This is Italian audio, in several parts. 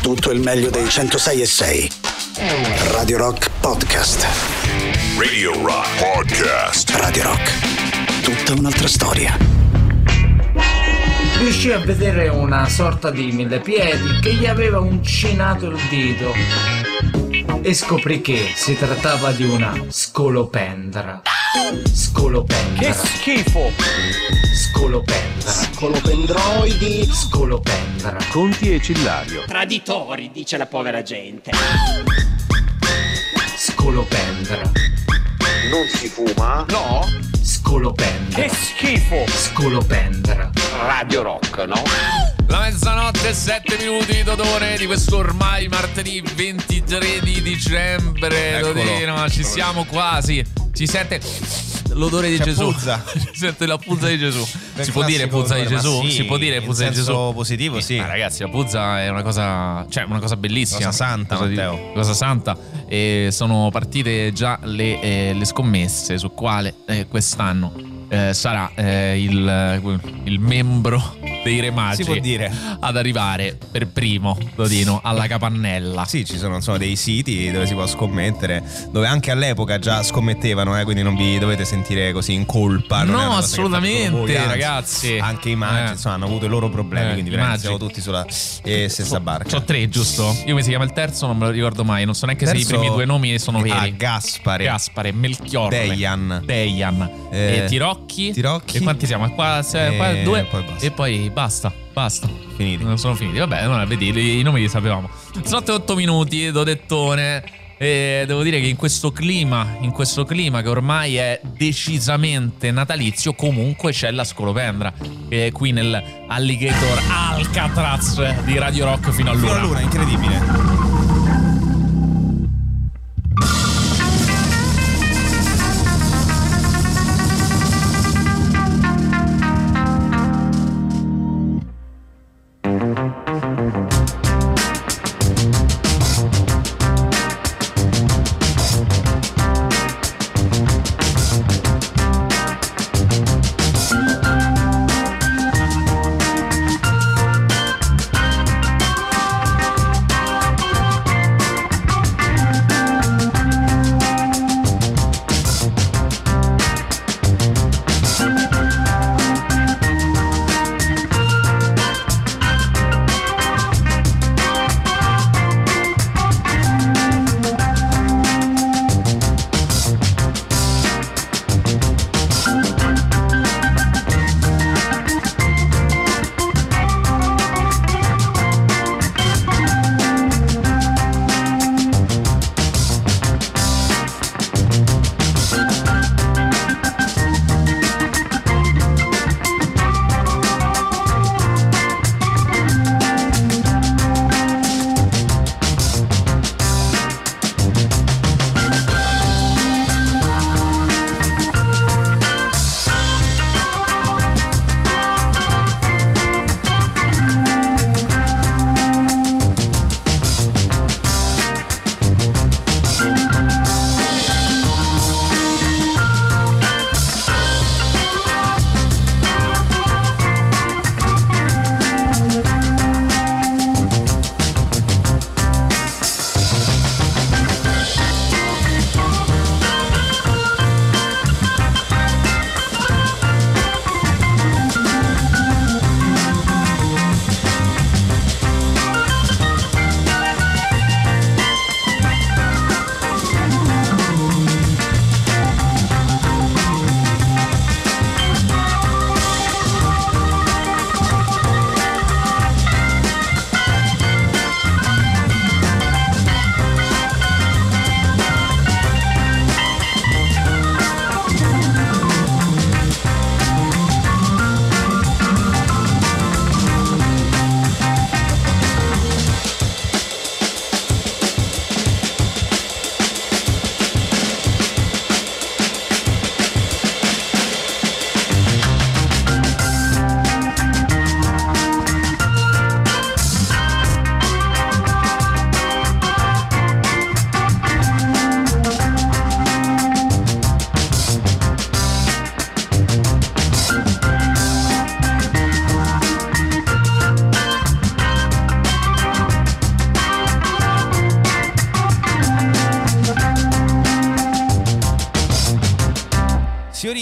tutto il meglio dei 106.6. Radio Rock Podcast. Radio Rock Podcast. Radio Rock. Tutta un'altra storia. Riuscì a vedere una sorta di millepiedi che gli aveva uncinato il dito e scoprì che si trattava di una scolopendra. Scolopendra. Che schifo! Scolopendra. Scolopendroidi. Scolopendra. Conti e Cillario. Traditori, dice la povera gente. Scolopendra. Non si fuma? No? Scolopendra. Che schifo! Scolopendra. Radio Rock, no? La mezzanotte e 7 minuti d'odore di questo ormai martedì 23 di dicembre. Dodino, ci siamo quasi. Si sente l'odore di Gesù. Puzza. Si sente la puzza di Gesù. Si può dire puzza di Gesù? Sì, si può dire puzza di Gesù? In senso positivo, sì. Ma ragazzi, la puzza è una cosa, cioè una cosa bellissima. Cosa santa, Matteo. Cosa santa. E sono partite già le scommesse su quale quest'anno sarà il membro dei Re Magi, si può dire, ad arrivare per primo, Dodino, alla capannella. Sì, ci sono dei siti dove si può scommettere, dove anche all'epoca già scommettevano, quindi non vi dovete sentire così in colpa. No, assolutamente, ragazzi. Anche i Magi insomma, hanno avuto i loro problemi, quindi veramente siamo tutti sulla stessa barca. Sono 3, giusto? Io mi si chiama il terzo, non me lo ricordo mai. Non so neanche se i primi 2 nomi sono veri. Gaspare, Melchiorre, Dejan, Tirocchi. E quanti siamo? Qua 2 e poi basta. Finiti. Non sono finiti. Vabbè, non vedi, i nomi li sapevamo. Sono 8 minuti, Dodettone. E devo dire che in questo clima che ormai è decisamente natalizio, comunque c'è la scolopendra qui nel Alligator Alcatraz di Radio Rock fino all'una. Fino all'una, incredibile.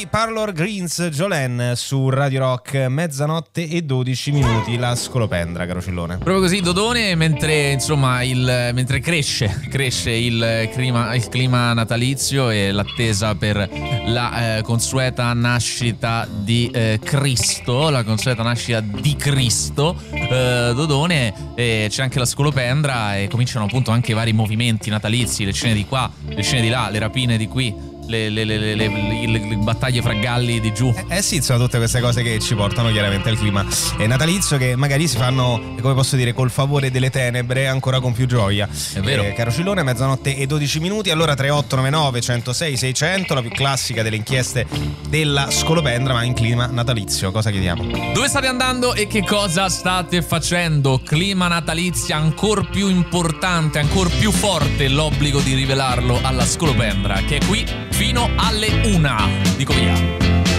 I Parlor Greens, Jolene su Radio Rock, mezzanotte e 12 minuti, la scolopendra, caro Cillone. Proprio così, Dodone, mentre insomma mentre cresce il clima natalizio e l'attesa per la consueta nascita di Cristo, Dodone, c'è anche la scolopendra e cominciano appunto anche i vari movimenti natalizi, le scene di qua, le scene di là, le rapine di qui, le battaglie fra galli di giù. Sì, insomma, tutte queste cose che ci portano chiaramente al clima natalizio, che magari si fanno, come posso dire, col favore delle tenebre, ancora con più gioia. È vero. Caro Cillone, mezzanotte e 12 minuti. Allora 3899 106 600, la più classica delle inchieste della scolopendra, ma in clima natalizio. Cosa chiediamo? Dove state andando e che cosa state facendo? Clima natalizio ancora più importante, ancora più forte l'obbligo di rivelarlo alla scolopendra, che è qui fino alle 1 di Covia.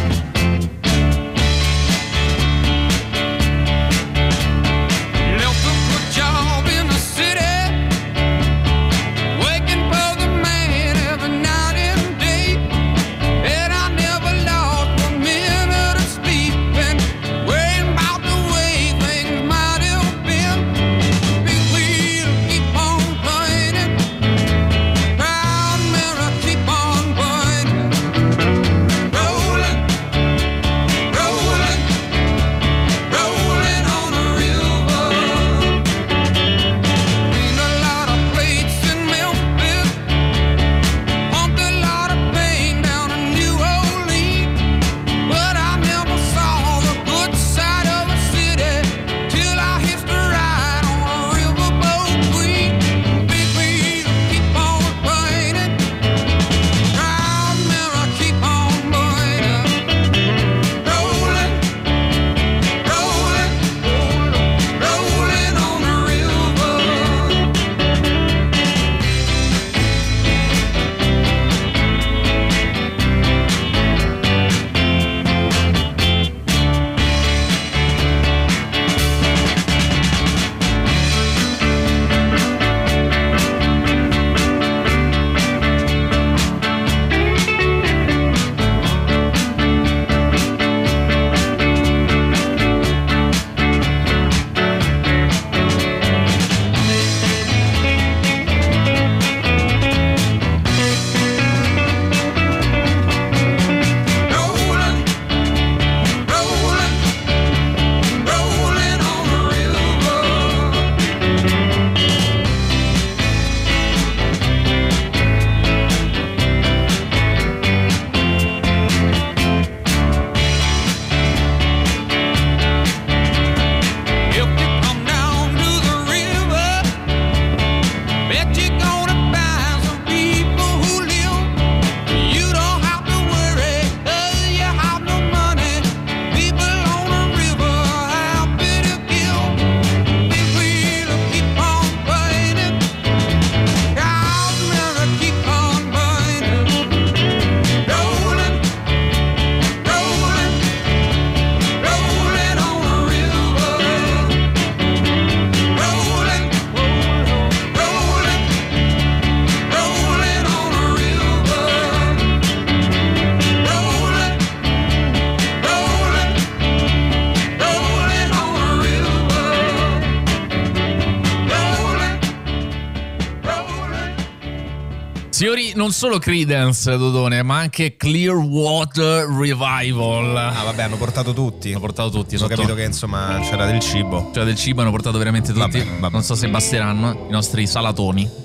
Signori, non solo Creedence, Dodone, ma anche Clearwater Revival. Ah, vabbè, hanno portato tutti. Hanno capito che insomma c'era del cibo. C'era del cibo, hanno portato veramente tutti. Vabbè. Non so se basteranno i nostri salatoni.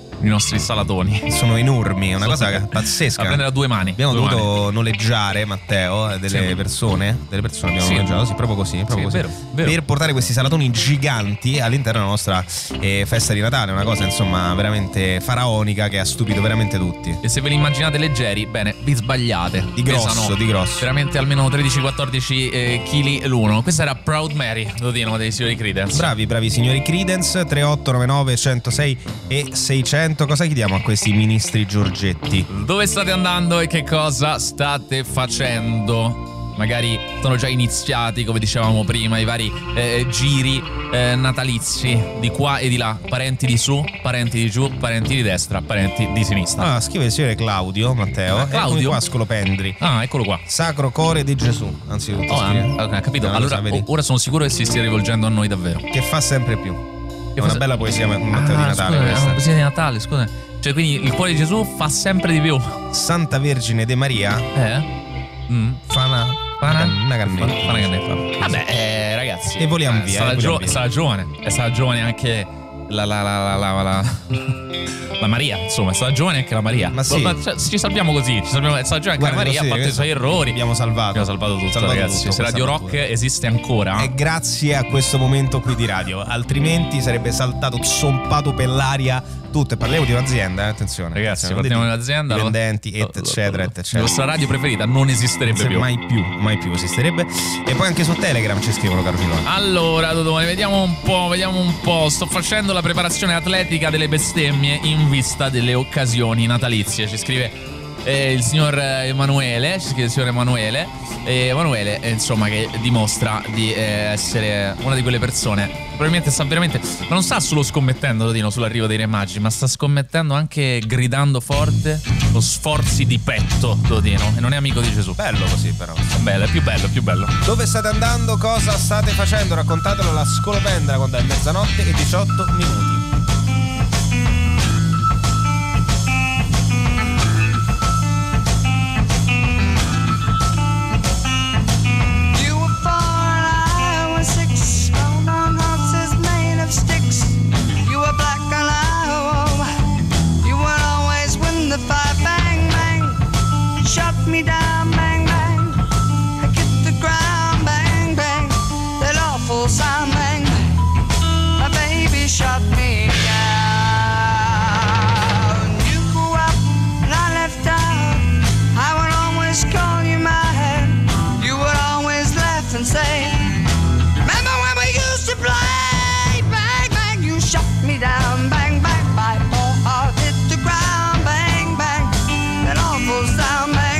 Sono enormi, è una cosa pazzesca. Da prendere a due mani. Abbiamo dovuto noleggiare, Matteo, delle persone abbiamo noleggiato, sì, proprio così. Vero. Per portare questi salatoni giganti all'interno della nostra festa di Natale. Una cosa insomma veramente faraonica che ha stupito veramente tutti. E se ve li immaginate leggeri, bene, vi sbagliate. Di grosso. Veramente almeno 13-14 kg l'uno. Questa era Proud Mary, Dodino, dei signori Creedence. Bravi signori Creedence. 3899 106 e 600. Cosa chiediamo a questi ministri Giorgetti? Dove state andando e che cosa state facendo? magari sono già iniziati, come dicevamo prima, i vari giri natalizi di qua e di là, parenti di su, parenti di giù, parenti di destra, parenti di sinistra. Scrive il signore Claudio Matteo. Claudio qua Scolopendri. Eccolo qua. Sacro Cuore di Gesù, anzitutto. Capito. Allora ora sono sicuro che si stia rivolgendo a noi davvero. Che fa sempre più. È una bella poesia Matteo di Natale. Scusa, è una poesia di Natale, scusa. Cioè, quindi il cuore di Gesù fa sempre di più. Santa Vergine de Maria fa una cannetta. Vabbè, ragazzi. E voliamo via. Sarà giovane anche la Maria, insomma, è stata giovane anche la Maria. Ma sì. Ci salviamo così, è stata giovane anche la Maria, ha fatto i suoi errori. Abbiamo salvato tutto, ragazzi. Se Radio Rock esiste ancora. È grazie a questo momento qui di radio, altrimenti sarebbe saltato, zompato per l'aria tutto. E parliamo di un'azienda, attenzione. Ragazzi, parliamo di un'azienda. Dipendenti, eccetera. La vostra radio preferita non esisterebbe più. Mai più esisterebbe. E poi anche su Telegram ci scrivono, caro Filone. Allora, Dodone, vediamo un po'. Sto facendo la preparazione atletica delle bestemmie in vista delle occasioni natalizie. Ci scrive il signor Emanuele. Emanuele, insomma, che dimostra di essere una di quelle persone. Probabilmente sta veramente. Ma non sta solo scommettendo, Dodino, sull'arrivo dei Re Magi, ma sta scommettendo anche gridando forte con sforzi di petto, Dodino. E non è amico di Gesù. Bello così, però. Bello, è più bello. Dove state andando? Cosa state facendo? Raccontatelo alla Scolopendra quando è 00:18. Me down, bang, bang. I hit the ground, bang, bang. That awful sound, bang, bang. My baby shot me down. You grew up and I left out. I would always call you mine. You would always laugh and say, remember when we used to play? Bang, bang, you shot me down, bang, bang. My poor heart hit the ground, bang, bang. That awful sound, bang.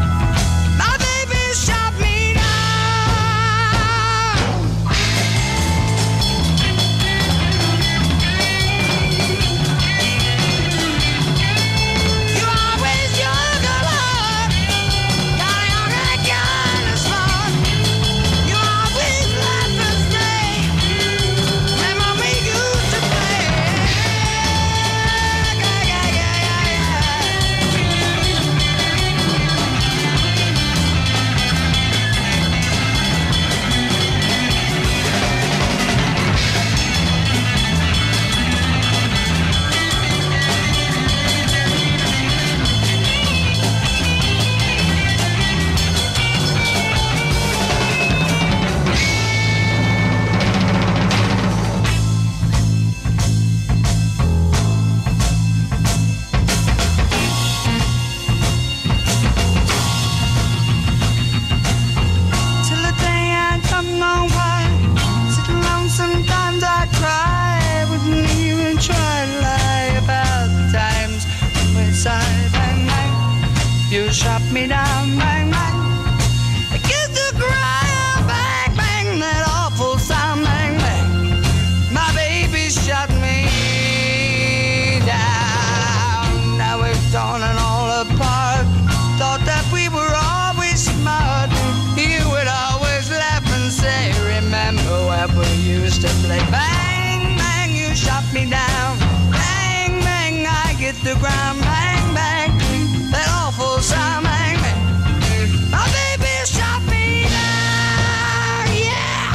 Shot me down, bang, bang. I kissed the ground, bang, bang. That awful sound, bang, bang. My baby shot me down. Now we've torn it all apart. Thought that we were always smart. You would always laugh and say, remember when we used to play? Bang, bang, you shot me down. Bang, bang, I hit the ground, bang, bang. That awful sound, bang, bang. My baby shot me down, yeah.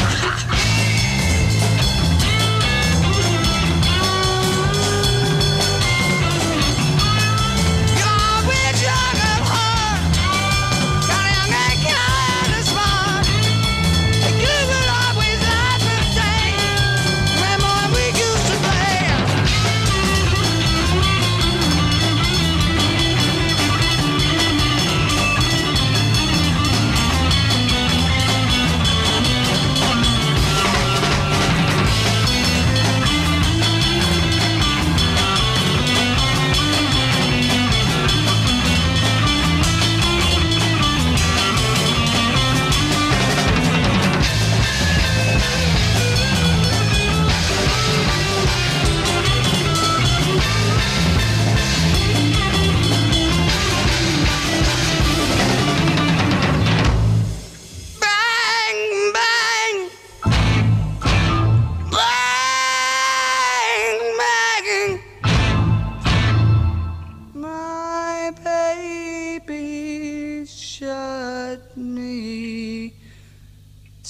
You're always young at heart, kind of young and kind of smart. You will always laugh and say, remember when we used to play?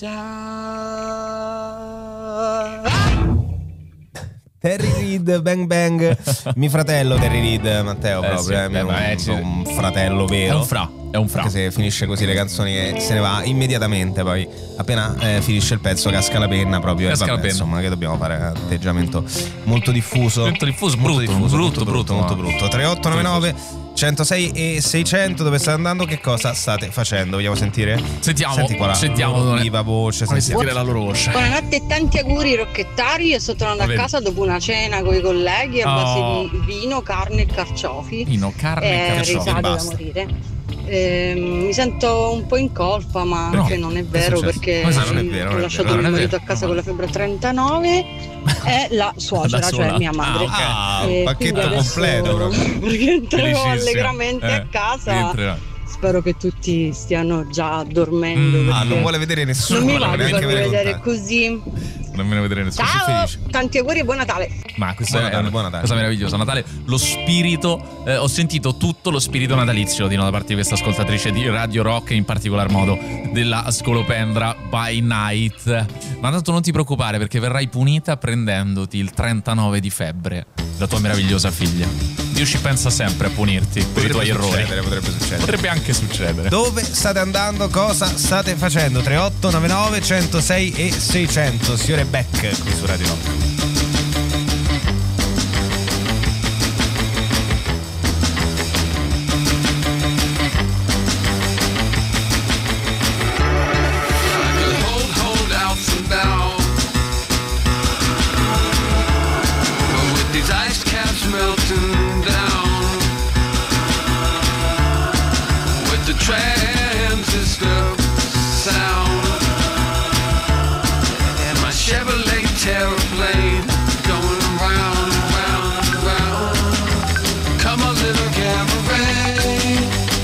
Terry Reid, Bang Bang, mio fratello Terry Reid, Matteo, proprio, sì, un fratello vero. È un fra. Anche se finisce così le canzoni se ne va immediatamente, poi appena finisce il pezzo casca la penna proprio. Casca la penna. Insomma, che dobbiamo fare? Atteggiamento molto diffuso. Molto diffuso, molto brutto. 3899 106 e 600, dove state andando? Che cosa state facendo? Vogliamo sentire? Sentiamo. Viva voce, sentire la loro voce. Buonanotte e tanti auguri rocchettari. Io sto tornando a casa dopo una cena con i colleghi a base di vino, carne e carciofi. Risate da morire. Mi sento un po' in colpa, ma anche non è vero, perché ho lasciato mio marito a casa con la febbre 39 e la suocera, cioè mia madre. Un pacchetto completo proprio. Rientrerò allegramente a casa. Spero che tutti stiano già dormendo. Non vuole vedere nessuno. Non mi va di farvi vedere così. Non me ne vedere nessuno. Ciao, tanti auguri e buon Natale. Ma questa è una cosa meravigliosa. Natale, lo spirito, ho sentito tutto lo spirito natalizio da parte di questa ascoltatrice di Radio Rock, in particolar modo della Scolopendra by Night. Ma tanto non ti preoccupare, perché verrai punita prendendoti il 39 di febbre da tua meravigliosa figlia. Dio ci pensa sempre a punirti per i tuoi errori. Potrebbe succedere. Potrebbe anche succedere. Dove state andando? Cosa state facendo? 3899 106 e 600. Signore Beck qui su Radio Rock. Transistor sound and my Chevrolet Terraplane going round and round and round. Come on, little cabaret,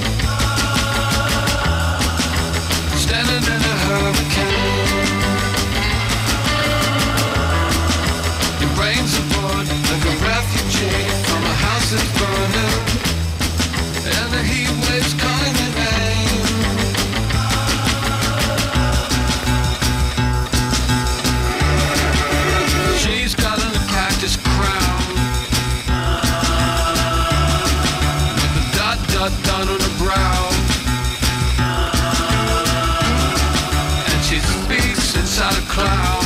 standing in a hurricane. Your brains are bored like a refugee from a house that's burning, and the heat waves calling your name. She's got on a cactus crown with a dot dot dot on her brow, and she speaks inside a cloud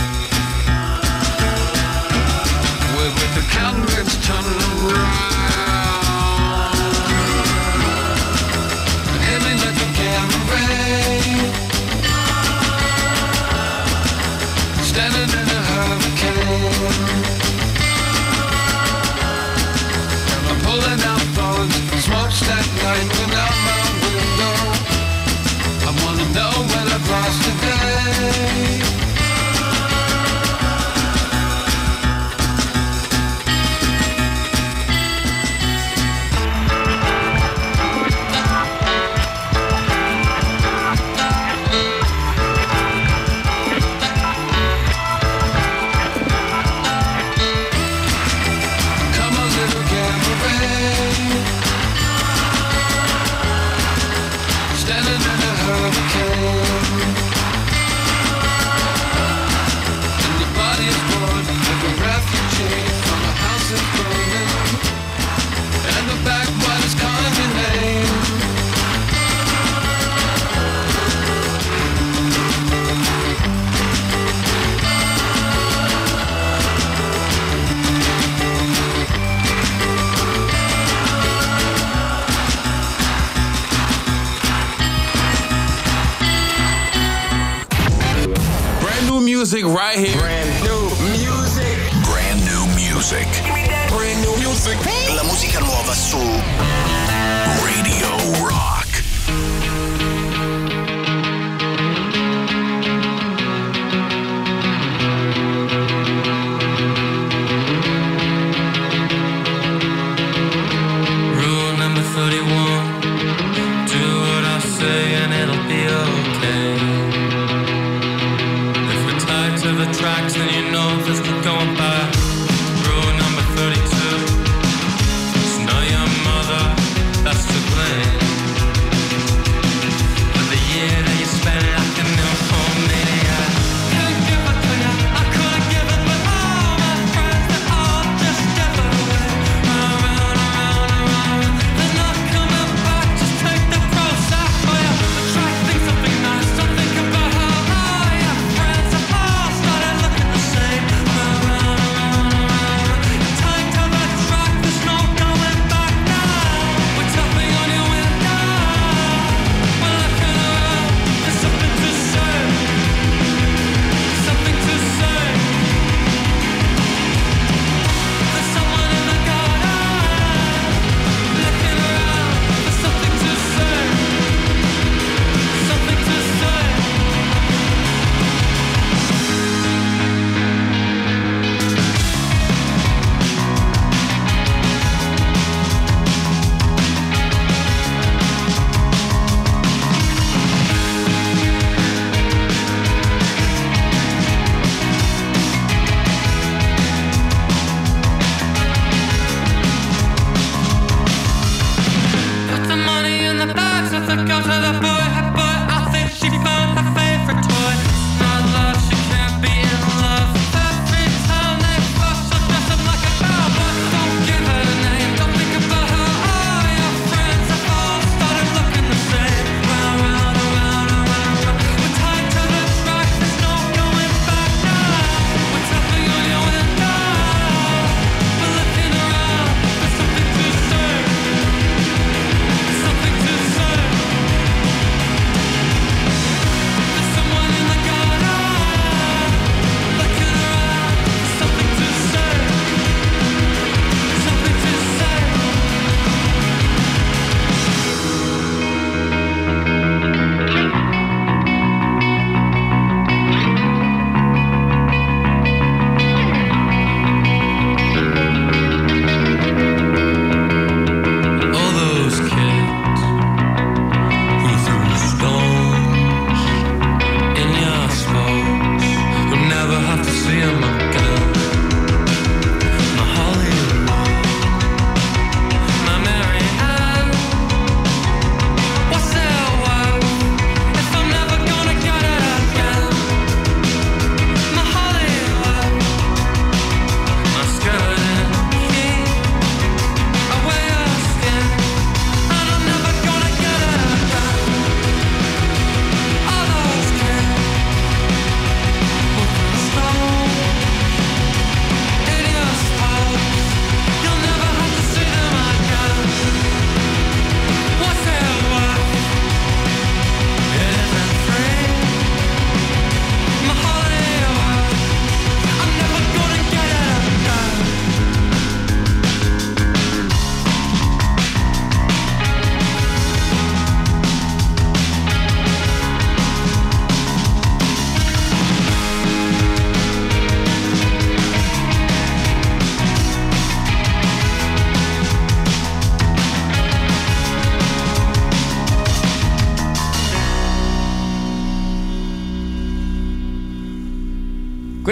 with the countenance turning around. Standing in a hurricane, I'm pulling out phones, smokestack lightning out my window. I wanna know what I've lost today. Music right here. Brand new music. Brand new music. Brand new music. La musica nuova su Radio Rock. Rule number 31. Do what I say and it'll be okay. To the tracks, and you know this is going by. Rule number 32. It's not your mother that's to blame.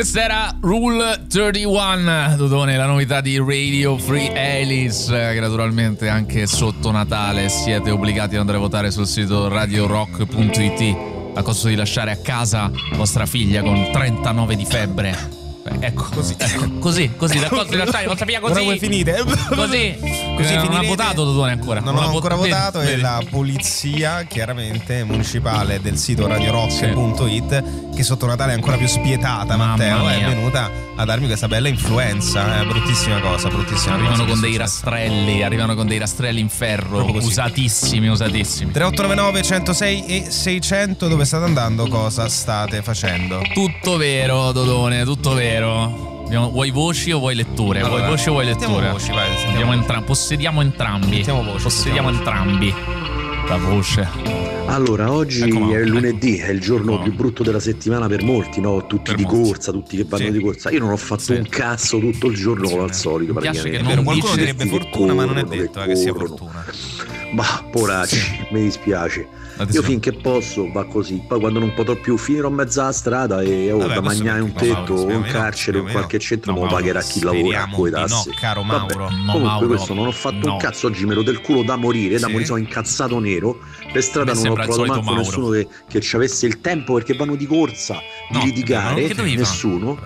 Questa era Rule 31, Dodone, la novità di Radio Free Alice, che naturalmente anche sotto Natale siete obbligati ad andare a votare sul sito radiorock.it a costo di lasciare a casa vostra figlia con 39 di febbre. Ecco, così, d'accordo, di lasciare vostra figlia così. Ora voi finite. Così non ha votato Dodone ancora. Non ho ancora votato e la polizia, chiaramente, municipale del sito radiorock.it, che sotto Natale è ancora più spietata, Matteo, è venuta a darmi questa bella influenza. Bruttissima cosa, bruttissima. Arrivano con dei rastrelli in ferro, usatissimi. 3899 106 e 600, dove state andando? Cosa state facendo? Tutto vero, Dodone, tutto vero. Vuoi voci o vuoi letture? Allora, vuoi voci o vuoi letture? Voci, vai, possediamo entrambi. Possediamo entrambi la voce. Allora, oggi è il lunedì, è il giorno più brutto della settimana per molti, no? Tutti di corsa, tutti che vanno di corsa. Io non ho fatto un cazzo tutto il giorno come al solito. Mi piace che praticamente. Qualcuno direbbe fortuna, ma non è detto che sia fortuna. Ma poracci, mi dispiace. Io finché posso va così, poi quando non potrò più finirò in mezzo alla strada e da mangiare un tetto o un carcere o in qualche centro me lo pagherà chi lavora coi tassi. No, caro Mauro. Comunque questo non ho fatto un cazzo, oggi me lo del culo da morire, sono incazzato nero. Per strada non ho trovato manco nessuno che ci avesse il tempo, perché vanno di corsa, di litigare, nessuno.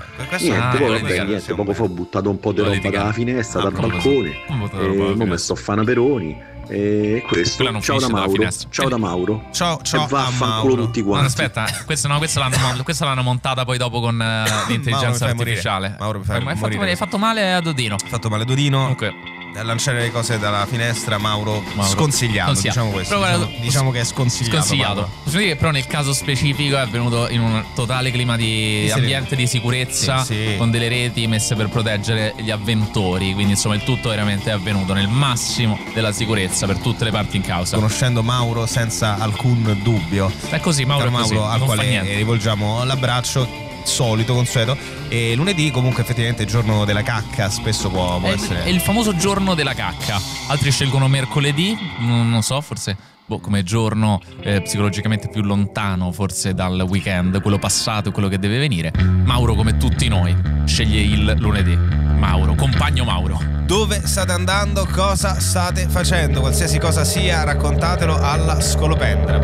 Niente, poco fa ho buttato un po' di roba dalla finestra, dal balcone, e ora mi sto a fare Peroni. E questo, ciao da Mauro. Ciao e vaffanculo tutti quanti. Aspetta, questa l'hanno montata poi dopo con l'intelligenza artificiale. Mauro, hai fatto male a Dodino. Ok. Lanciare le cose dalla finestra, Mauro. Sconsigliato. Diciamo questo. Diciamo che è sconsigliato. Possiamo dire che però nel caso specifico è avvenuto in un totale clima di ambiente di sicurezza, con delle reti messe per proteggere gli avventori. Quindi insomma il tutto veramente è avvenuto nel massimo della sicurezza per tutte le parti in causa. Conoscendo Mauro senza alcun dubbio. È così, Mauro al quale rivolgiamo l'abbraccio solito, consueto. E lunedì comunque effettivamente è il giorno della cacca, spesso può essere. È il famoso giorno della cacca. Altri scelgono mercoledì, non so, forse come giorno psicologicamente più lontano forse dal weekend, quello passato e quello che deve venire. Mauro, come tutti noi, sceglie il lunedì. Mauro, compagno Mauro. Dove state andando? Cosa state facendo? Qualsiasi cosa sia, raccontatelo alla Scolopendra.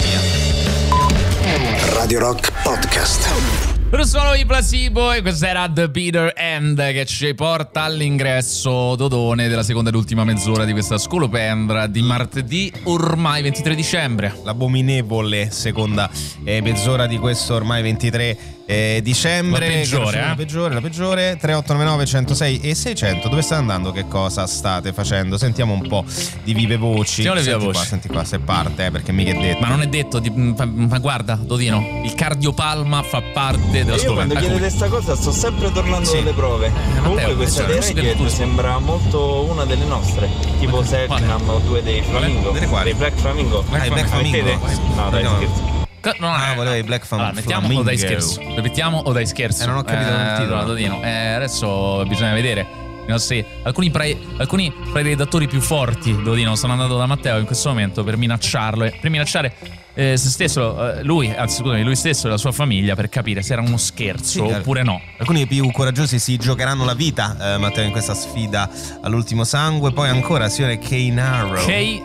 Radio Rock Podcast. Sono i Placebo e questa era The Bitter End, che ci porta all'ingresso, Dodone, della seconda ed ultima mezz'ora di questa Scolopendra di martedì ormai 23 dicembre. L'abominevole seconda mezz'ora di questo ormai 23 dicembre. La peggiore. 3899 106 e 600. Dove state andando? Che cosa state facendo? Sentiamo un po' di vive voci. Senti qua se parte, perché mica è detto. Ma non è detto, ma guarda, Dodino, il cardiopalma fa parte della Io quando chiedete questa cosa sto sempre tornando dalle prove. Comunque questa Renegade sembra molto una delle nostre, tipo Selknam o due dei Flamingo. Dei Black Flamingo. Black Flamingo? No, dai, scherzo. Volevo i Black Flamingo. Mettiamo o dai scherzo? Ripetiamo o dai scherzo? Non ho capito il titolo. Dodino. Adesso bisogna vedere. Alcuni predatori più forti, Dodino, sono andato da Matteo in questo momento per minacciarlo per minacciare se stesso, lui stesso e la sua famiglia, per capire se era uno scherzo oppure no. Alcuni più coraggiosi si giocheranno la vita, Matteo, in questa sfida all'ultimo sangue. Poi ancora signore K-Naro.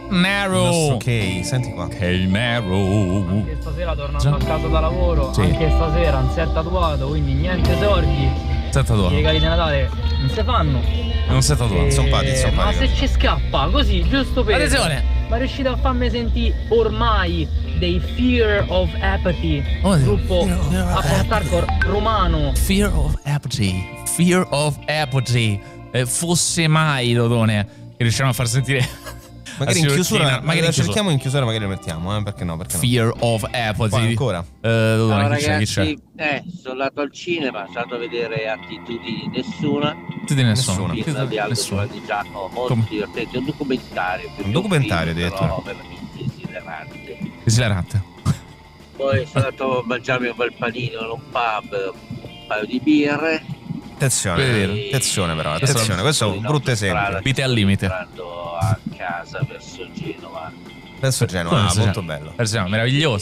Senti qua. K-Naro. Anche stasera tornando a casa da lavoro, anche stasera non si è tatuato, quindi niente sordi. I regali di Natale non si fanno. Non si è tatuato, sono pati. Ma se ci scappa così, giusto per. Attenzione! Ma riuscite a farmi sentire ormai dei Fear of Apathy, gruppo a post-hardcore romano. Fear of Apathy. Fosse mai, Dodone, che riusciamo a far sentire. Magari in chiusura, cerchiamo in chiusura, magari lo mettiamo, perché no? Fear of Apathy. Poi ancora. Allora, ragazzi, sono andato al cinema, sono andato a vedere Attitudini Nessuna. Di Aldo Giovanni Giacomo, molto divertente, un documentario. Un documentario addirittura. Veramente esilarante. Poi sono andato a mangiarmi un bel panino in un pub, un paio di birre. Attenzione però, questo è un brutto esempio. Vite al limite. A casa verso Genova. Molto bello. Meraviglioso.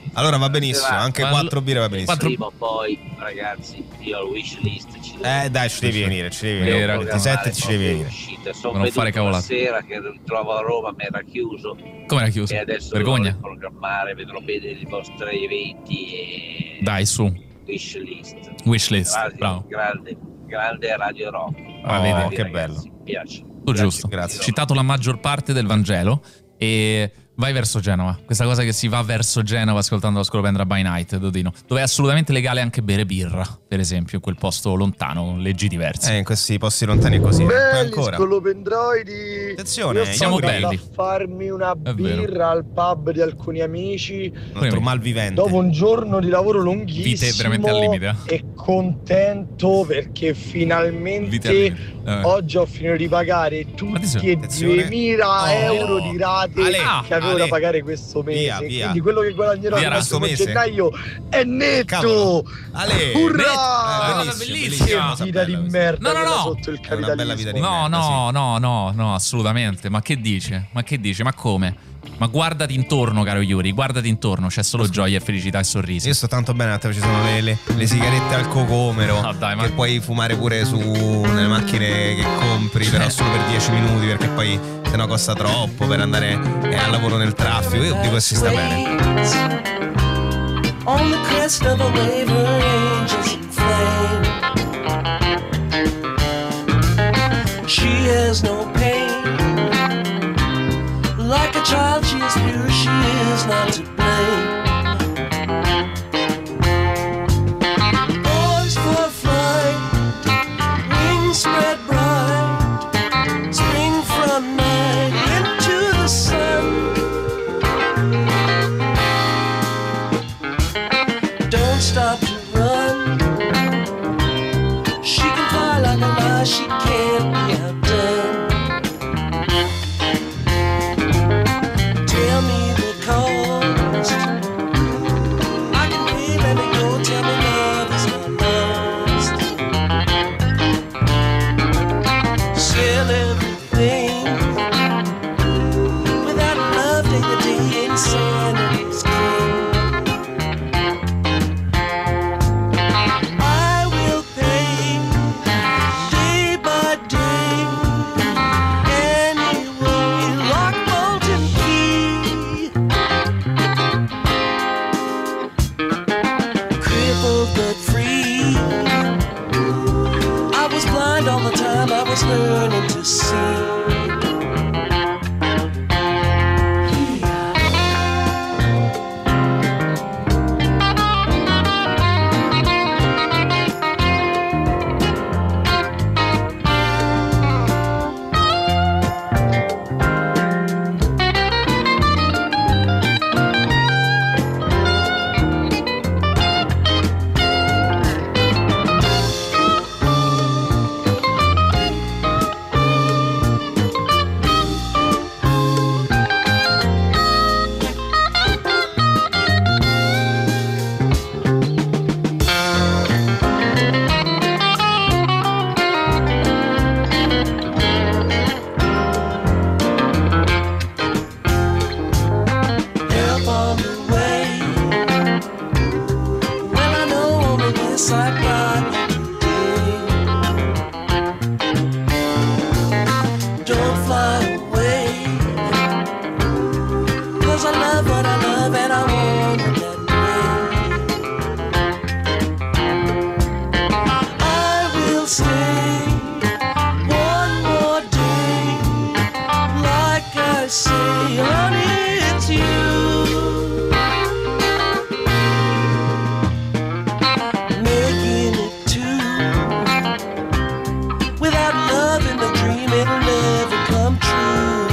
Allora va benissimo, anche 4 birre va benissimo. Prima o poi, ragazzi, io al wishlist ci devo. Dai, ci devi venire, 27 ci devi venire. Sono non fare cavolate. Sera che trovo a Roma, mi era chiuso. Come era chiuso? E adesso vergogna. Devo programmare, vedrò bene i vostri eventi e... Dai, su. Wishlist, bravo. Grande Radio Rock. Vedi, che bello. Mi piace. Giusto. Grazie. Citato la maggior parte del Vangelo e vai verso Genova. Questa cosa che si va verso Genova ascoltando la Scolopendra by Night, Dodino, dove è assolutamente legale anche bere birra, per esempio, in quel posto lontano, con leggi diverse. In questi posti lontani è così. Belli Scolopendroidi. Attenzione, siamo belli. A farmi una birra al pub di alcuni amici. Un altro malvivente. Dopo un giorno di lavoro lunghissimo. Vite veramente al limite. E contento perché finalmente oggi ho finito di pagare tutti e 2.000 euro di rate che avevo da pagare questo mese. Quindi quello che guadagnerò il prossimo gennaio è netto. Urrà! Bellissima. Che vita di merda sotto il capitalismo. No, assolutamente. Ma che dice? Ma come? Ma guardati intorno, caro Yuri, guardati intorno, c'è solo gioia, felicità e sorrisi. Io sto tanto bene a te, ci sono le sigarette al cocomero che puoi fumare pure nelle macchine che compri, però solo per 10 minuti perché poi sennò costa troppo per andare al lavoro nel traffico. Io dico che si sta bene. On the crest of a wave, her angels in flame. She has no pain. Like a child, she is pure, she is not to blame. Poised for flight, wings spread bright, spring from night into the sun. Don't stop to run. She can fly like a lie, she can't be outdone. Tell me the cost. I can pay, let me go. Tell me love is not lost. Sell everything. Without love, day to day, insanity's king. I will pay day by day. Anyway, lock, bolt, and key. Crippled but free. I was blind all the time, I was learning to see. Help on the way. Well, I know only this I got today. Don't fly away, 'cause I love what I love and I want it that way. I will stay one more day. Like I say, honey, it's you. Making it two. Without love in the dream, it'll never come true.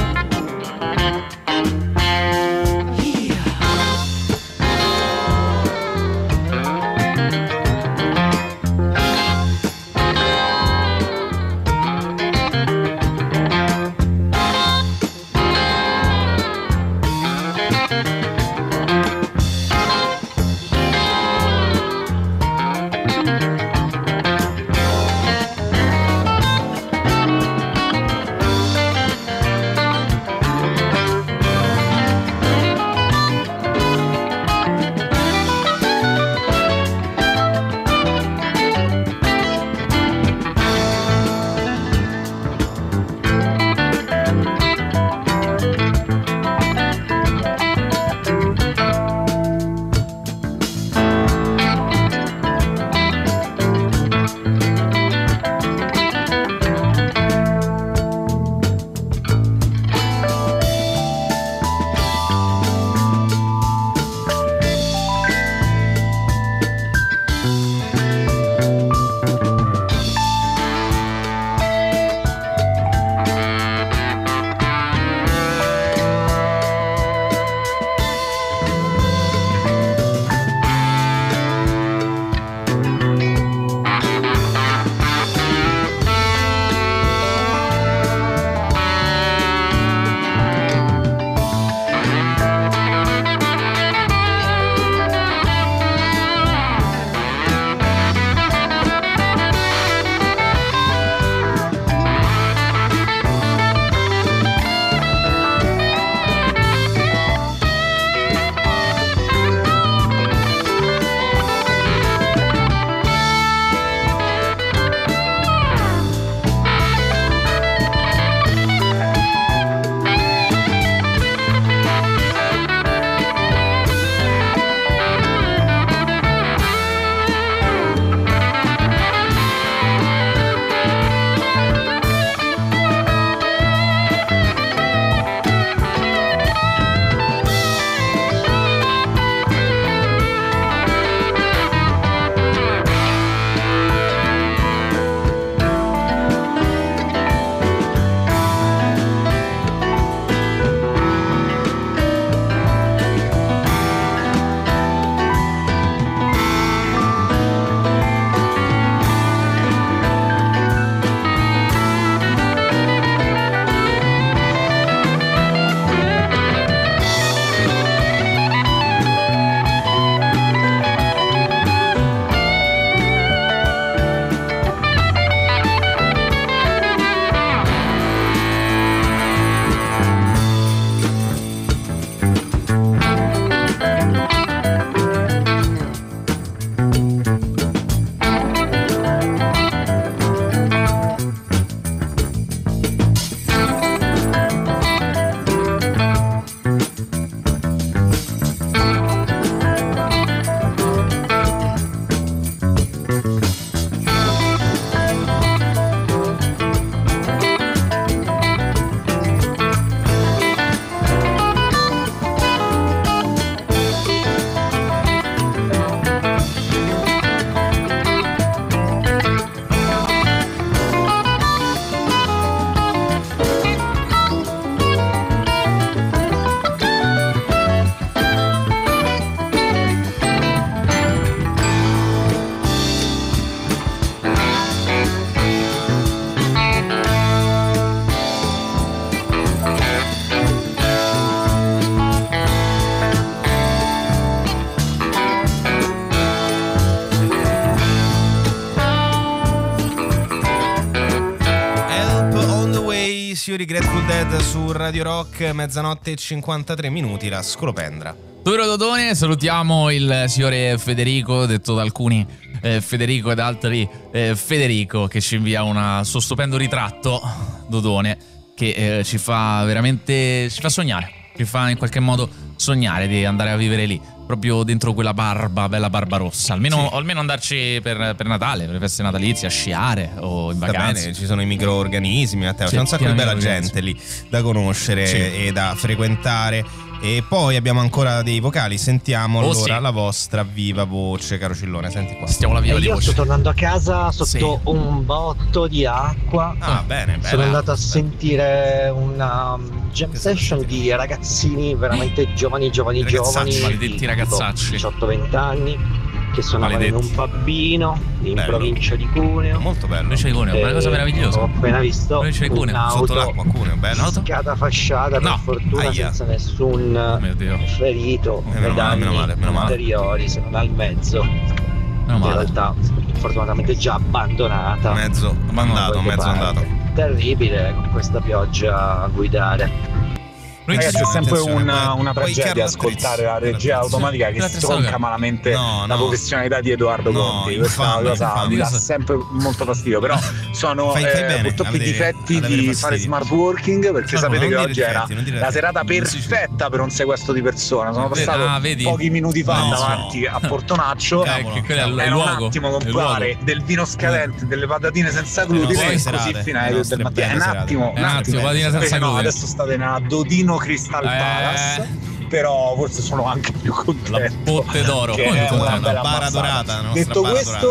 Siuri, Grateful Dead su Radio Rock, mezzanotte e 53 minuti, la scolopendra. Duro Dodone, salutiamo il signore Federico, detto da alcuni Federico ed altri Federico, che ci invia un suo stupendo ritratto, Dodone, che ci fa veramente, ci fa sognare, ci fa in qualche modo sognare di andare a vivere lì, proprio dentro quella bella barba rossa, almeno andarci per Natale, per le feste natalizie, a sciare o in vacanza. Bene, ci sono i microorganismi, Matteo, c'è un sacco di bella gente lì da conoscere e da frequentare. E poi abbiamo ancora dei vocali, sentiamo allora la vostra viva voce, caro Cillone, senti qua. Stiamo la viva di voce. Io sto tornando a casa sotto un botto di acqua. Bene. Sono andato a sentire una jam session di ragazzini veramente giovani, maledetti ragazzacci, 18-20 anni, che suonavano in un pubino in provincia di Cuneo. Molto bello. Provincia di Cuneo, una cosa meravigliosa. Ho appena visto un'auto sotto l'acqua, Cuneo, bello. Fischiata, fasciata, per fortuna senza nessun ferito, danni materiali, se non al mezzo. In realtà fortunatamente già abbandonata. Mezzo andato. Terribile con questa pioggia a guidare. Ragazzi, è sempre una tragedia ascoltare la regia automatica che stronca malamente la professionalità di Edoardo Conti. Questa cosa mi dà sempre molto fastidio, però sono purtroppo i difetti di fare smart working, perché sapete che oggi era la serata perfetta per un sequestro di persona. Sono passato pochi minuti fa davanti a Portonaccio, era un attimo comprare del vino scadente, delle patatine senza glutine, così fino alle 2 del mattino. Un attimo, patatine senza glutine. Adesso state nella Dodino Crystal Palace, però forse sono anche più contento. La botte d'oro, che è una bella bara dorata. Detto questo,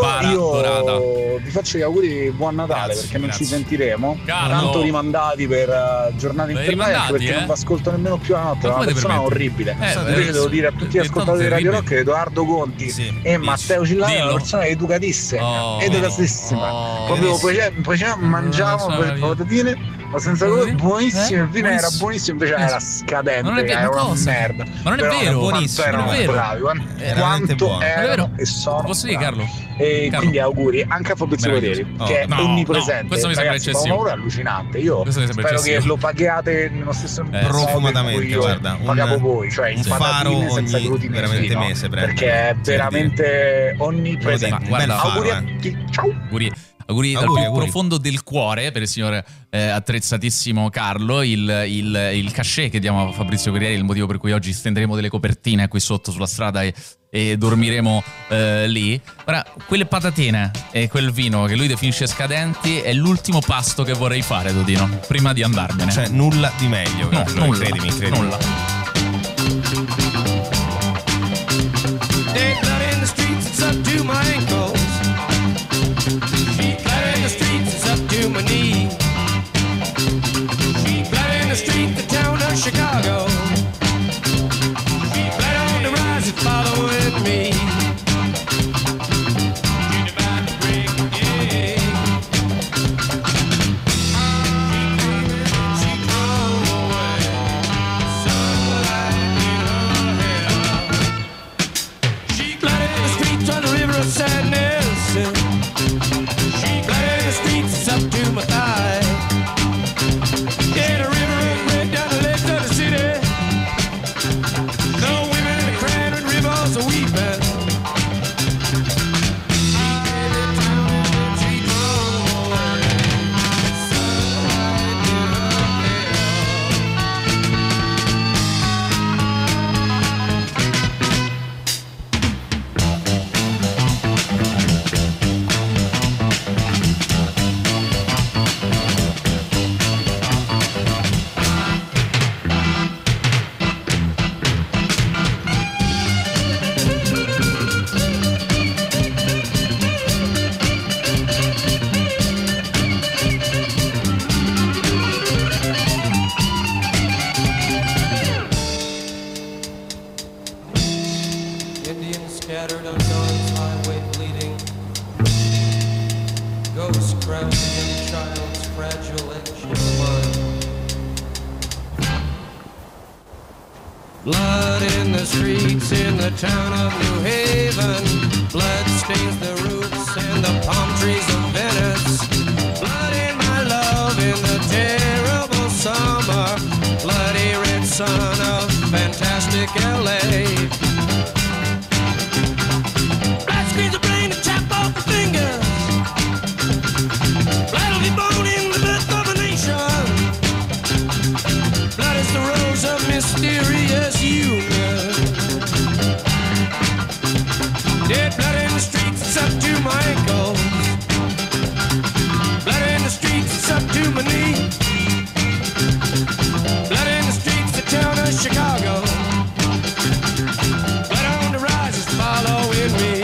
io vi faccio gli auguri di buon Natale, perché non ci sentiremo. Tanto rimandati per giornate internet, perché non vi ascolto nemmeno più la notte. È una persona orribile. Invece devo dire a tutti gli ascoltatori di Radio Rock che Edoardo Conti e Matteo Cillari è una persona educatissima. Proprio mangiamo per patatine ma senza glutine, buonissimo, il vino era buonissimo, invece era scadente, era una merda. Ma non è vero, buonissimo, erano bravi, quanto erano e sono. Posso dire, Carlo? E quindi auguri anche a Fabrizio Corrieri, che è onnipresente. Questo mi sembra eccessivo. È allucinante. Io spero che lo paghiate nello stesso profumatamente, guarda, pagavo voi, cioè in patatine senza glutine, veramente mese, perché è veramente onnipresente. Auguri a tutti, ciao. Auguri dal più profondo del cuore per il signor attrezzatissimo Carlo. Il cachet che diamo a Fabrizio Corrieri, il motivo per cui oggi stenderemo delle copertine qui sotto sulla strada e dormiremo lì. Ora, quelle patatine e quel vino che lui definisce scadenti è l'ultimo pasto che vorrei fare, Dodino, prima di andarmene. Cioè nulla di meglio, nulla, credimi. Nulla. My knee. She bled in the street, the town of Chicago. She bled on the rise and following me. She's about to break, yeah. She drove away, sunlight in her hair. She bled in the streets on the river of sadness. Up to my thigh. Yeah, the river ran down the legs of the city. No women in the crowd and rivers are weeping. She gave it down and she drove away. Sunlight in her blood in the streets in the town of New Haven. Blood stains the roofs and the palm trees of Venice. Blood in my love in the terrible Music LA. Flat screens are brain to chop off the fingers. Blood will be born in the birth of a nation. Blood is the rose of mysterious union. Dead blood in the streets, it's up to my ankles. Blood in the streets, it's up to my knee. Blood in the streets, the town of Chicago. Blood on the rise is following me.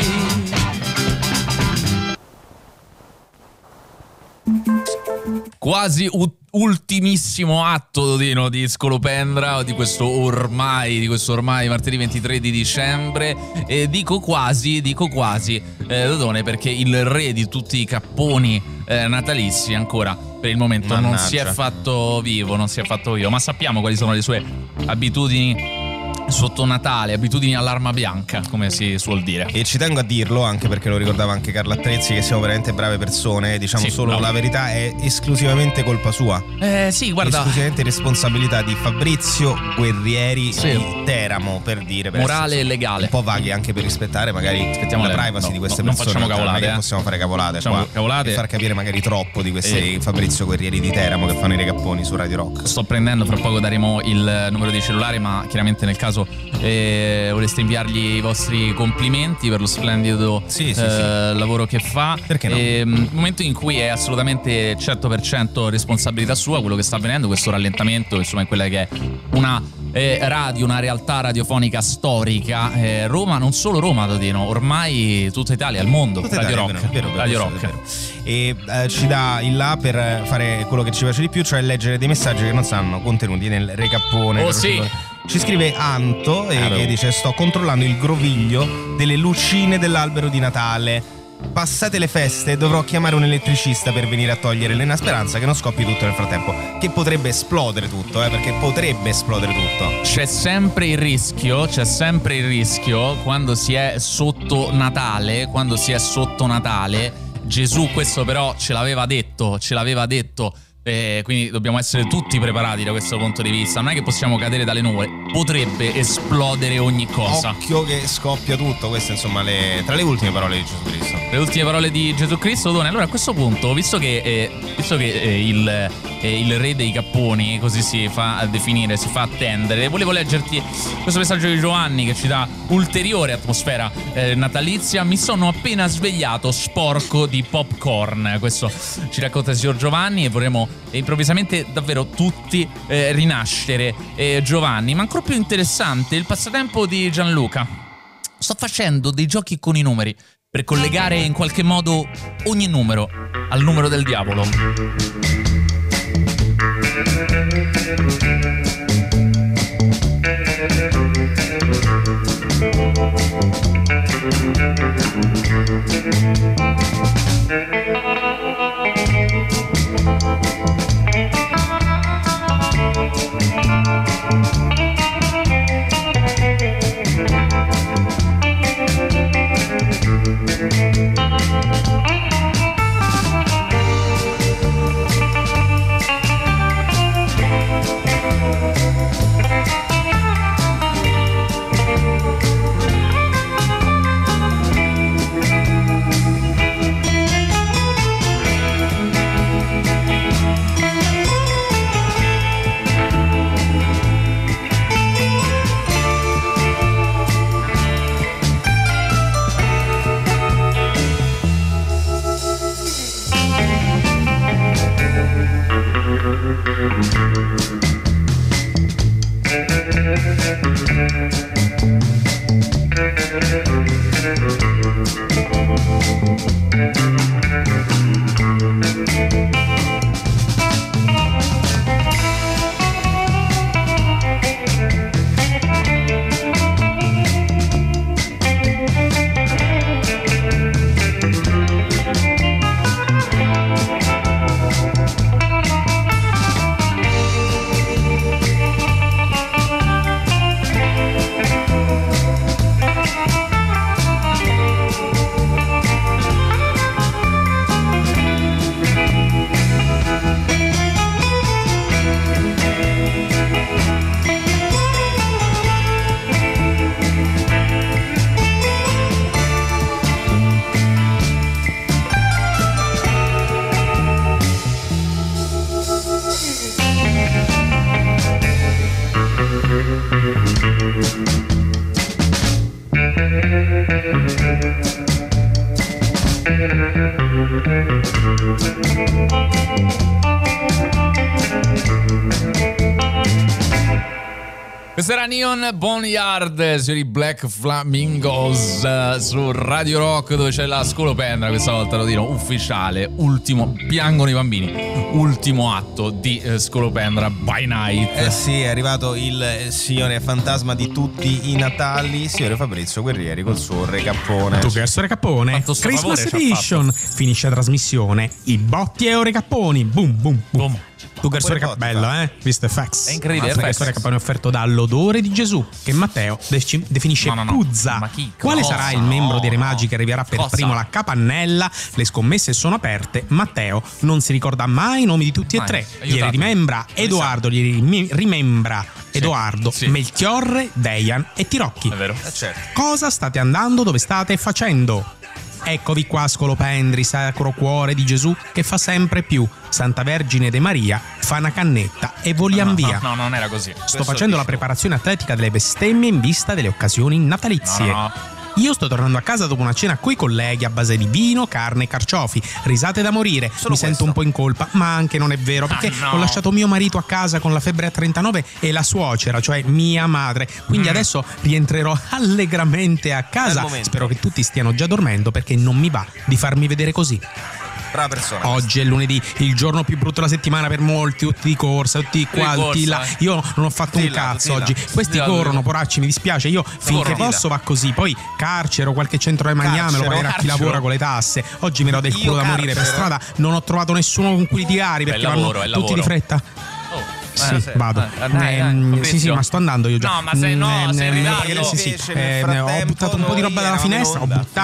Quasi ultimissimo atto, Dodino, di Scolopendra, di questo ormai martedì 23 di dicembre. E dico quasi, Dodone, perché il re di tutti i capponi natalizi ancora per il momento non si è fatto vivo, ma sappiamo quali sono le sue abitudini sotto Natale, abitudini all'arma bianca, come si suol dire. E ci tengo a dirlo anche perché lo ricordava anche Carla Attrezzi, che siamo veramente brave persone, diciamo sì, solo la verità, è esclusivamente colpa sua. Sì, guarda, esclusivamente responsabilità di Fabrizio Guerrieri di Teramo, per dire, per morale e legale, un po' vaghi anche per rispettare magari la privacy di queste persone. Non facciamo cavolate, possiamo fare cavolate e far capire magari troppo di questi Fabrizio Guerrieri di Teramo che fanno i recapponi su Radio Rock. Sto prendendo, fra poco daremo il numero di cellulare, ma chiaramente nel caso vorreste inviargli i vostri complimenti per lo splendido lavoro che fa. Perché no? Il momento in cui è assolutamente 100% responsabilità sua quello che sta avvenendo, questo rallentamento, insomma, in quella che è una radio, una realtà radiofonica storica. Roma, non solo Roma, Dodino, ormai tutta Italia, il mondo, tutta Radio Rock. Radio Rock. E ci dà il là per fare quello che ci piace di più, cioè leggere dei messaggi che non saranno contenuti nel recappone. Oh sì! Ci scrive Anto che dice: sto controllando il groviglio delle lucine dell'albero di Natale. Passate le feste dovrò chiamare un elettricista per venire a togliere Lena Speranza, che non scoppi tutto nel frattempo, che potrebbe esplodere tutto, perché potrebbe esplodere tutto. C'è sempre il rischio quando si è sotto Natale, Gesù questo però ce l'aveva detto. Quindi dobbiamo essere tutti preparati da questo punto di vista. Non è che possiamo cadere dalle nuvole, potrebbe esplodere ogni cosa. Occhio che scoppia tutto. Queste insomma tra le ultime parole di Gesù Cristo. Le ultime parole di Gesù Cristo, Done. Allora a questo punto, visto che il re dei capponi, così si fa definire, si fa attendere, volevo leggerti questo messaggio di Giovanni che ci dà ulteriore atmosfera natalizia. Mi sono appena svegliato sporco di popcorn. Questo ci racconta il signor Giovanni e vorremmo improvvisamente davvero tutti rinascere. Giovanni, ma ancora più interessante il passatempo di Gianluca. Sto facendo dei giochi con i numeri per collegare in qualche modo ogni numero al numero del diavolo. Questa era Neon Boneyard sui Black Flamingos su Radio Rock, dove c'è la scolopendra, questa volta lo dirò ufficiale, ultimo, piangono i bambini, ultimo atto di Scolopendra by Night. Sì, è arrivato il signore fantasma di tutti i Natali, signore Fabrizio Guerrieri col suo recappone. Tu che essere recappone, Christmas Edition, finisce la trasmissione, i botti e recapponi, boom boom boom. Tu che storia bella, visto FX. È incredibile. Che storia che offerto dall'odore di Gesù, che Matteo definisce puzza. Quale sarà il membro dei Re Magi che arriverà per primo alla capannella? Le scommesse sono aperte. Matteo non si ricorda mai i nomi di tutti e tre. Glieli rimembra Edoardo, Edoardo, Melchiorre, Deian e Tirocchi. È vero. Cosa state andando? Dove state facendo? Eccovi qua, Scolopendri, Sacro Cuore di Gesù che fa sempre più. Santa Vergine de Maria fa una cannetta e voliam via. No, non era così. Sto facendo la preparazione atletica delle bestemmie in vista delle occasioni natalizie. No. Io sto tornando a casa dopo una cena coi colleghi a base di vino, carne e carciofi. Risate da morire. Sento un po' in colpa, ma anche non è vero, perché ho lasciato mio marito a casa con la febbre a 39 e la suocera, cioè mia madre. Quindi adesso rientrerò allegramente a casa. Spero che tutti stiano già dormendo, perché non mi va di farmi vedere così. Brava persona. Oggi è lunedì, il giorno più brutto della settimana per molti, tutti di corsa, tutti qua, tutti là. Io non ho fatto un cazzo oggi. Questi corrono, poracci, mi dispiace. Io finché posso va così. Poi carcere o qualche centro di magname lo pagherà chi lavora con le tasse. Oggi mi ero del culo da morire per strada, non ho trovato nessuno con cui litigare perché vanno tutti di fretta. Sì, vado. Sì, ma sto andando io già. No, ma se no, sei arrivato. Sì. Ho buttato un po' di roba dalla finestra.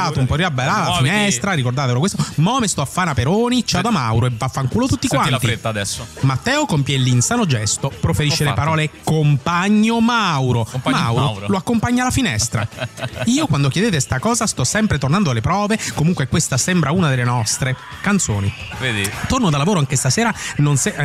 Ricordatelo questo. Mo me sto a fare Peroni. Ciao da Mauro e vaffanculo tutti quanti. La fretta adesso. Matteo compie l'insano gesto, proferisce le parole compagno Mauro. Mauro lo accompagna alla finestra. Io quando chiedete sta cosa sto sempre tornando alle prove. Comunque questa sembra una delle nostre canzoni. Vedi? Torno da lavoro anche stasera non si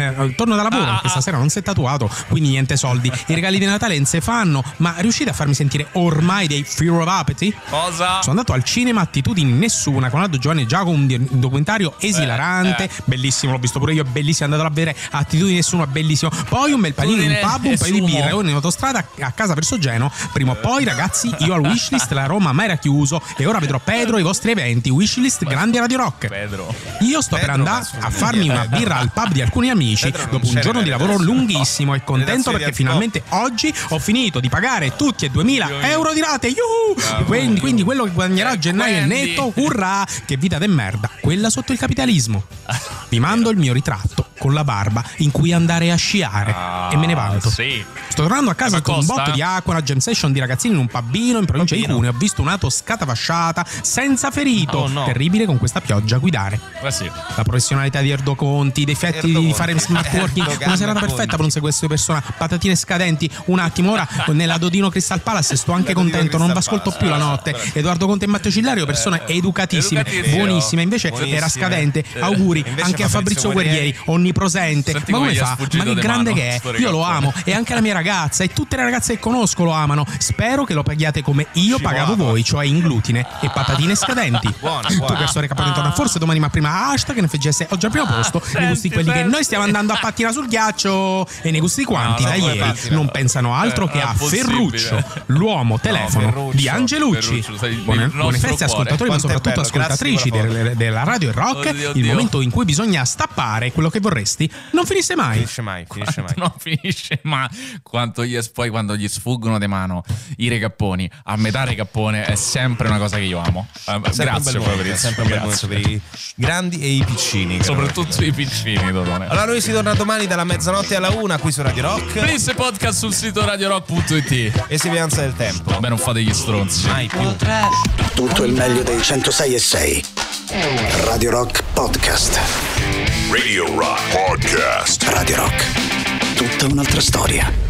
è tatuato, quindi niente soldi. I regali di Natale non si fanno, ma riuscite a farmi sentire ormai dei Fear of Apathy? Cosa? Sono andato al cinema, Attitudini Nessuna con Aldo Giovanni e Giacomo, un documentario esilarante, bellissimo, l'ho visto pure io, è bellissimo, andato a vedere Attitudini Nessuna, bellissimo. Poi un bel panino in pub, un paio di birre, in autostrada a casa verso Geno. Prima o poi, ragazzi, io al Wishlist, la Roma mai era chiuso e ora vedrò Pedro e i vostri eventi. Wishlist, grande Radio Rock. Pedro. Io sto per andare a farmi una birra al pub di alcuni amici dopo un giorno di lavoro lunghissimo e contento perché finalmente oggi ho finito di pagare tutti e 2.000 euro di rate. Quindi quello che guadagnerà a gennaio è netto. Urrà, che vita de merda, quella sotto il capitalismo. Vi mando il mio ritratto con la barba in cui andare a sciare e me ne vanto. Sì. Sto tornando a casa con un botto di acqua, una jam session di ragazzini in un pubino in provincia di Cuneo. Ho visto un'auto scatafasciata senza ferito. Terribile con questa pioggia guidare. La professionalità di Erdo Conti, i difetti di fare smart working. Una serata perfetta per un sequestro di persona. Patatine scadenti. Un attimo, ora nella Dodino Crystal Palace sto anche contento, non vi ascolto più la notte. Edoardo Conte e Matteo Cillario, persone educatissime, buonissime. Invece era scadente. Auguri anche a Fabrizio Guerrieri, onnipresente. Ma come fa? Ma che grande che è. Io lo amo e anche la mia ragazza e tutte le ragazze che conosco lo amano. Spero che lo paghiate come io pagavo voi, cioè in glutine e patatine scadenti. Tu che sto recapendo intorno, forse domani, ma prima hashtag NFGS oggi al primo posto. Nei gusti quelli che noi stiamo andando a pattinare sul ghiaccio e nei gusti quanti da ieri non pensano altro che a Ferruccio, l'uomo telefono di Angelucci. Buone feste ascoltatori, ma soprattutto ascoltatrici della Radio Rock. Il momento in cui bisogna stappare quello che vorresti non finisce mai. Non finisce mai. Poi quando gli sfuggono di mano i recapponi, a metà recappone è sempre una cosa che io amo. Grazie Fabrizio. Sempre un bel momento per i grandi e i piccini. Soprattutto i piccini, Dodone. Allora noi si torna domani dalla mezzanotte alla 1 qui su Radio Rock. Please podcast sul sito radiorock.it. E si avanza del tempo. Vabbè, non fate gli stronzi. Mai più. Tutto il meglio dei 106.6. Radio Rock Podcast. Radio Rock Podcast. Radio Rock. Tutta un'altra storia.